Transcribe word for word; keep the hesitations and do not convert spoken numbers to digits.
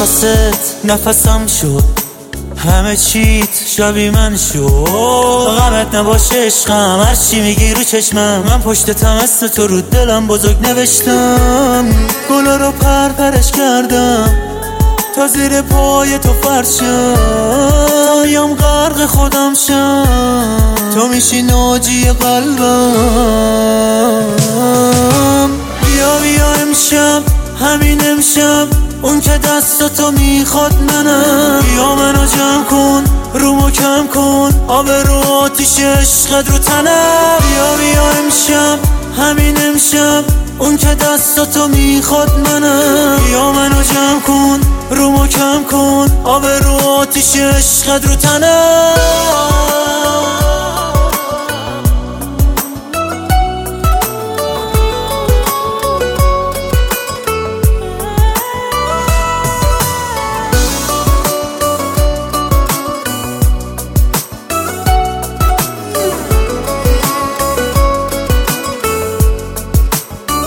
نفست نفسم شد، همه چیت شبیه من شد. غمت نباشه عشقم، هرچی میگی رو چشمم، من پشتتم اسم تو رو دلم بزرگ نوشتم. گلا رو پرپرش کردم تا زیر پای تو فرشم، تا میام غرق خودم شم، تو میشی ناجی قلبم. بیا بیا امشب، همین امشب، اون که دستاتو میخواد منم. بیا منو جمع کن، رومو کم کن، آب رو آتیش عشقت رو تنم. بیا بیا امشب، همین امشب، اون که دستاتو میخواد منم. بیا منو جمع کن، رومو کم کن، آب رو آتیش عشقت رو تنم.